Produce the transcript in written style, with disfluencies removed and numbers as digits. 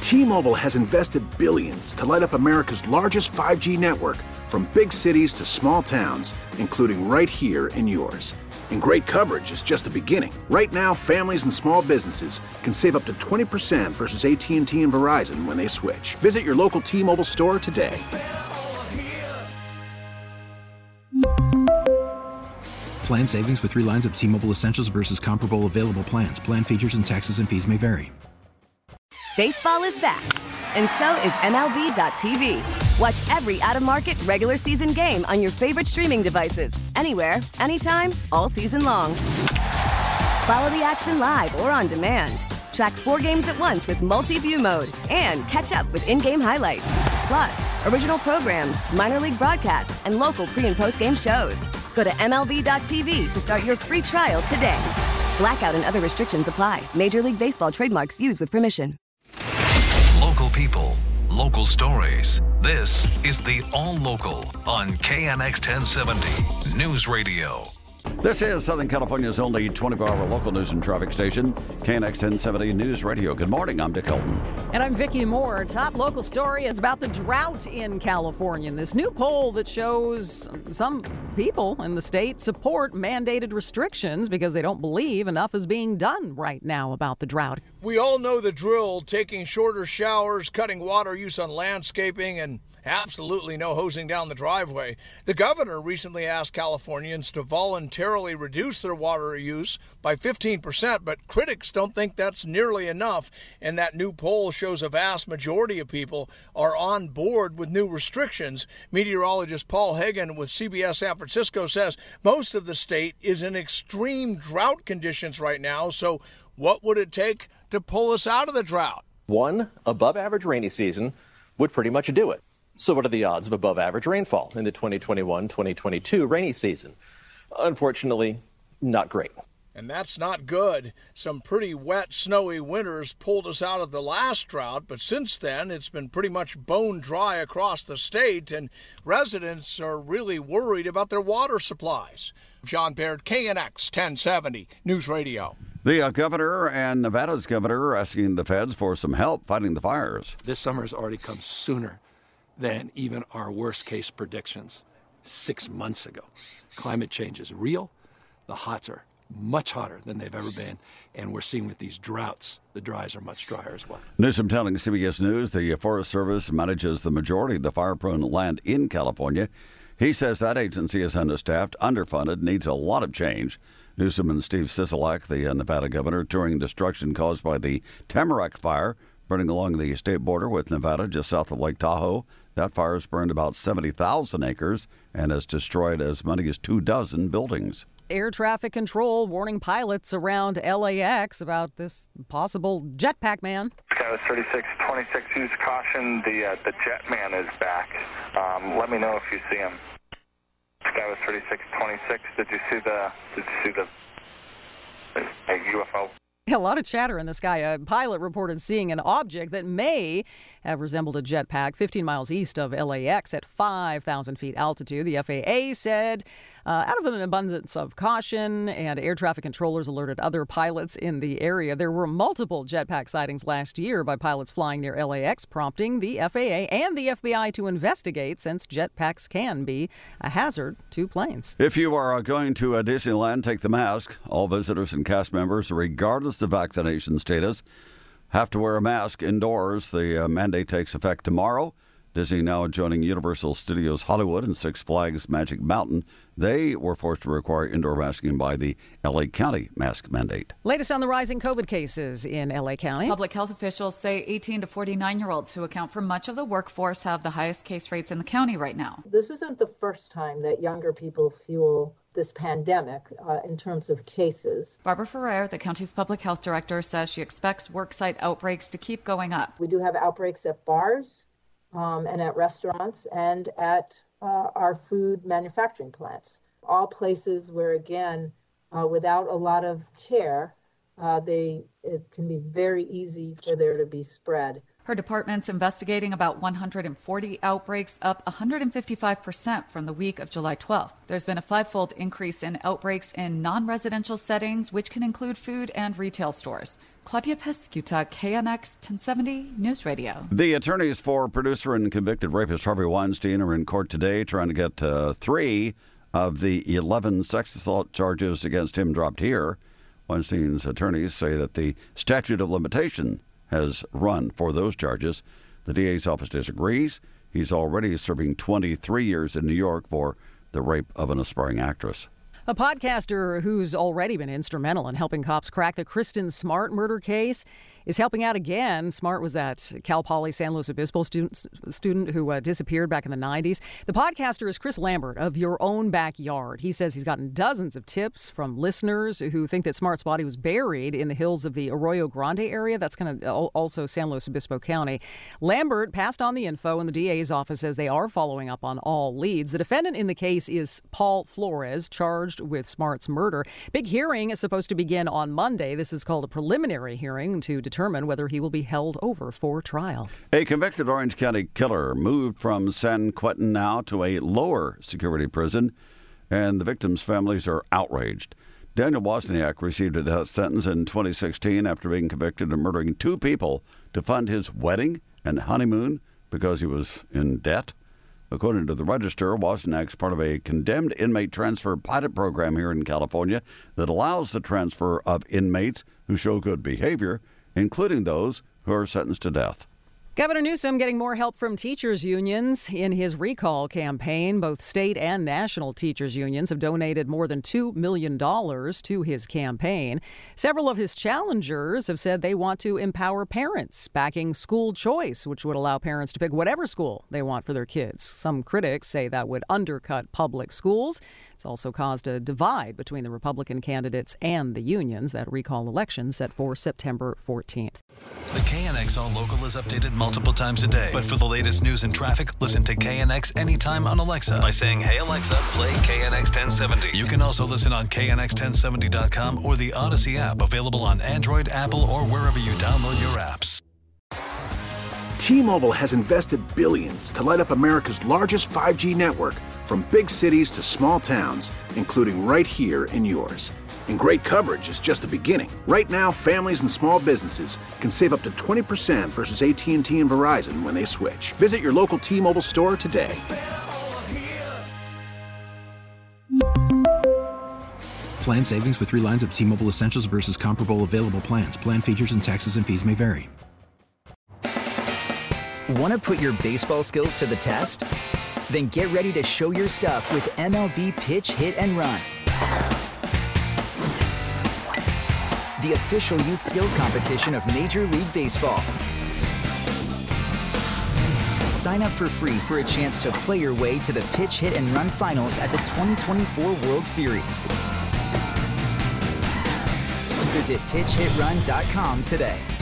T-Mobile has invested billions to light up America's largest 5G network, from big cities to small towns, including right here in yours. And great coverage is just the beginning. Right now, families and small businesses can save up to 20% versus AT&T and Verizon when they switch. Visit your local T-Mobile store today. Plan savings with 3 lines of T-Mobile Essentials versus comparable available plans. Plan features and taxes and fees may vary. Baseball is back, and so is MLB.tv. Watch every out-of-market regular season game on your favorite streaming devices, anywhere, anytime, all season long. Follow the action live or on demand. Track 4 games at once with multi-view mode and catch up with in-game highlights. Plus, original programs, minor league broadcasts, and local pre- and post-game shows. Go to MLB.tv to start your free trial today. Blackout and other restrictions apply. Major League Baseball trademarks used with permission. Local people, local stories. This is the All Local on KNX 1070 News Radio. This is Southern California's only 24-hour local news and traffic station, KNX 1070 News Radio. Good morning, I'm Dick Hilton. And I'm Vicki Moore. Top local story is about the drought in California. This new poll that shows some people in the state support mandated restrictions because they don't believe enough is being done right now about the drought. We all know the drill, taking shorter showers, cutting water use on landscaping, and absolutely no hosing down the driveway. The governor recently asked Californians to voluntarily reduce their water use by 15%, but critics don't think that's nearly enough, and that new poll shows a vast majority of people are on board with new restrictions. Meteorologist Paul Hagen with CBS San Francisco says most of the state is in extreme drought conditions right now, so what would it take to pull us out of the drought? One above-average rainy season would pretty much do it. So what are the odds of above-average rainfall in the 2021-2022 rainy season? Unfortunately, not great. And that's not good. Some pretty wet, snowy winters pulled us out of the last drought, but since then it's been pretty much bone dry across the state, and residents are really worried about their water supplies. John Baird, KNX 1070 News Radio. The governor and Nevada's governor are asking the feds for some help fighting the fires. This summer has already come sooner than even our worst-case predictions 6 months ago. Climate change is real. The hots are much hotter than they've ever been, and we're seeing with these droughts, the dries are much drier as well. Newsom telling CBS News the Forest Service manages the majority of the fire-prone land in California. He says that agency is understaffed, underfunded, needs a lot of change. Newsom and Steve Sisolak, the Nevada governor, touring destruction caused by the Tamarack fire burning along the state border with Nevada just south of Lake Tahoe. That fire has burned about 70,000 acres and has destroyed as many as 24 buildings. Air traffic control warning pilots around LAX about this possible jetpack man. Skyway 3626, use caution. The jet man is back. Let me know if you see him. Skyway 3626, did you see the UFO? A lot of chatter in the sky. A pilot reported seeing an object that may have resembled a jetpack 15 miles east of LAX at 5,000 feet altitude. The FAA said out of an abundance of caution, and air traffic controllers alerted other pilots in the area. There were multiple jetpack sightings last year by pilots flying near LAX, prompting the FAA and the FBI to investigate, since jetpacks can be a hazard to planes. If you are going to Disneyland, take the mask. All visitors and cast members, regardless of vaccination status, have to wear a mask indoors. The mandate takes effect tomorrow. Disney now joining Universal Studios Hollywood and Six Flags Magic Mountain. They were forced to require indoor masking by the L.A. County mask mandate. Latest on the rising COVID cases in L.A. County. Public health officials say 18 to 49-year-olds, who account for much of the workforce, have the highest case rates in the county right now. This isn't the first time that younger people fuel this pandemic in terms of cases. Barbara Ferrer, the county's public health director, says she expects worksite outbreaks to keep going up. We do have outbreaks at bars and at restaurants and at our food manufacturing plants. All places where, again, without a lot of care, it can be very easy for there to be spread. Her department's investigating about 140 outbreaks, up 155% from the week of July 12th. There's been a 5-fold increase in outbreaks in non-residential settings, which can include food and retail stores. Claudia Pescuta, KNX 1070 News Radio. The attorneys for producer and convicted rapist Harvey Weinstein are in court today trying to get 3 of the 11 sex assault charges against him dropped here. Weinstein's attorneys say that the statute of limitation has run for those charges. The DA's office disagrees. He's already serving 23 years in New York for the rape of an aspiring actress. A podcaster who's already been instrumental in helping cops crack the Kristen Smart murder case is helping out again. Smart was that Cal Poly San Luis Obispo student who disappeared back in the 90s. The podcaster is Chris Lambert of Your Own Backyard. He says he's gotten dozens of tips from listeners who think that Smart's body was buried in the hills of the Arroyo Grande area. That's kind of also San Luis Obispo County. Lambert passed on the info, and the DA's office says they are following up on all leads. The defendant in the case is Paul Flores, charged with Smart's murder. Big hearing is supposed to begin on Monday. This is called a preliminary hearing to determine whether he will be held over for trial. A convicted Orange County killer moved from San Quentin now to a lower security prison, and the victims' families are outraged. Daniel Wozniak received a death sentence in 2016 after being convicted of murdering 2 people to fund his wedding and honeymoon because he was in debt. According to the Register, Wozniak's part of a condemned inmate transfer pilot program here in California that allows the transfer of inmates who show good behavior, including those who are sentenced to death. Governor Newsom getting more help from teachers' unions in his recall campaign. Both state and national teachers' unions have donated more than $2 million to his campaign. Several of his challengers have said they want to empower parents, backing school choice, which would allow parents to pick whatever school they want for their kids. Some critics say that would undercut public schools. It's also caused a divide between the Republican candidates and the unions. That recall election set for September 14th. The KNX All Local is updated multiple times a day. But for the latest news and traffic, listen to KNX anytime on Alexa by saying, "Hey Alexa, play KNX 1070. You can also listen on KNX1070.com or the Odyssey app, available on Android, Apple, or wherever you download your apps. T-Mobile has invested billions to light up America's largest 5G network, from big cities to small towns, including right here in yours. And great coverage is just the beginning. Right now, families and small businesses can save up to 20% versus AT&T and Verizon when they switch. Visit your local T-Mobile store today. Plan savings with 3 lines of T-Mobile Essentials versus comparable available plans. Plan features and taxes and fees may vary. Want to put your baseball skills to the test? Then get ready to show your stuff with MLB Pitch, Hit, and Run, the official youth skills competition of Major League Baseball. Sign up for free for a chance to play your way to the Pitch, Hit, and Run finals at the 2024 World Series. Visit PitchHitRun.com today.